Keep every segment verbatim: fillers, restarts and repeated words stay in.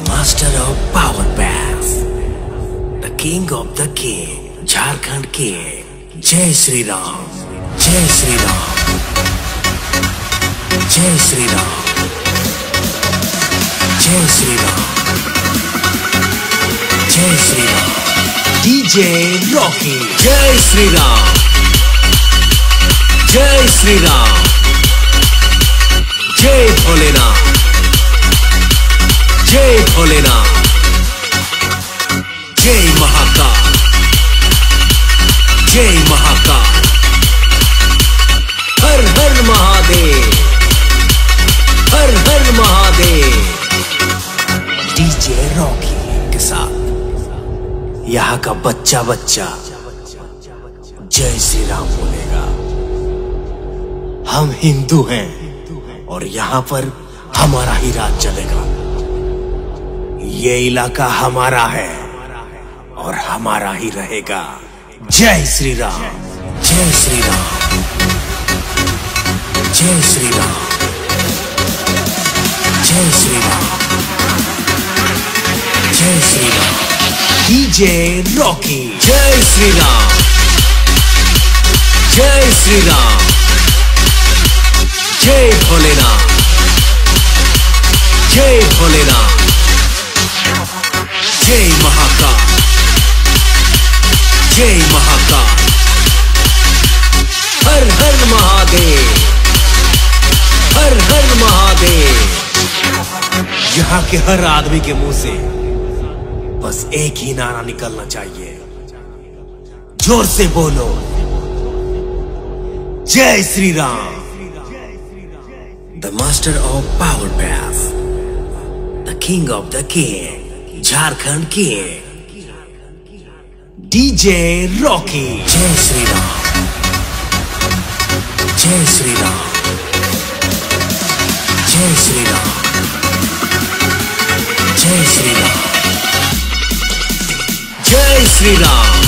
master of power path, the king of the king, Jharkhand king, Jai Shri Ram, Jai Shri Ram, Jai Shri Ram, Jai Shri Ram, Jai Shri Ram, D J Rocky, Jai Shri Ram, Jai Shri Ram, Jai Bholenath, Jai Bholenath, Jai Mahakal, Jai Mahakal, Har Har Mahadev, Har Har Mahadev। D J Rocky के साथ यहाँ का बच्चा बच्चा जय श्री राम बोलेगा। हम हिंदू हैं और यहाँ पर हमारा ही राज चलेगा। ये इलाका हमारा है और हमारा ही रहेगा। जय श्री राम, जय श्री राम, जय श्री राम, जय श्री राम, जय Shri Ram. D J Rocky, जय श्री राम, जय श्री राम, जय भोलेनाथ, जय भोलेनाथ, जय महाकाल, जय महाकाल, हर हर महादेव, हर हर महादेव। यहाँ के हर आदमी के मुंह से बस एक ही नारा निकलना चाहिए। जोर से बोलो, जय Shri Ram. The master of power path, the king of the king, Jharkhand king, D J Rocky, Jai Shri Ram, Jai Shri Ram, Jai Shri Ram, Jai Shri Ram, Jai Shri Ram,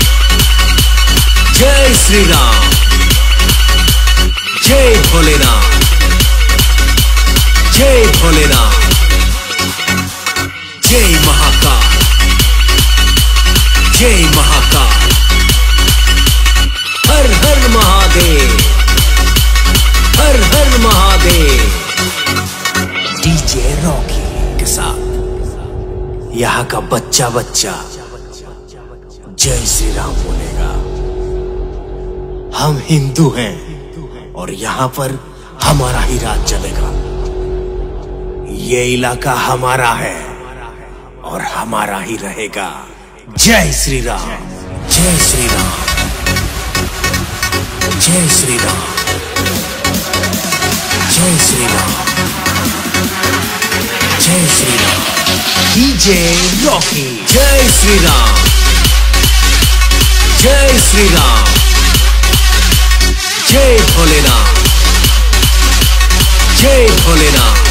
Jai Shri Ram, Jai Bholenath, जय भोलेनाथ, जय महाकाल, जय महाकाल, हर हर महादेव, हर हर Mahadev. D J Rocky के साथ यहाँ का बच्चा बच्चा जय श्री राम बोलेगा। हम हिंदू हैं और यहाँ पर हमारा ही राज चलेगा। ये इलाका हमारा है और हमारा ही रहेगा। जय श्री राम, जय श्री राम, जय श्री राम, जय श्री राम, जय Shri Ram. D J Rocky, जय श्री राम, जय श्री राम, जय भोलेनाथ, जय भोलेनाथ,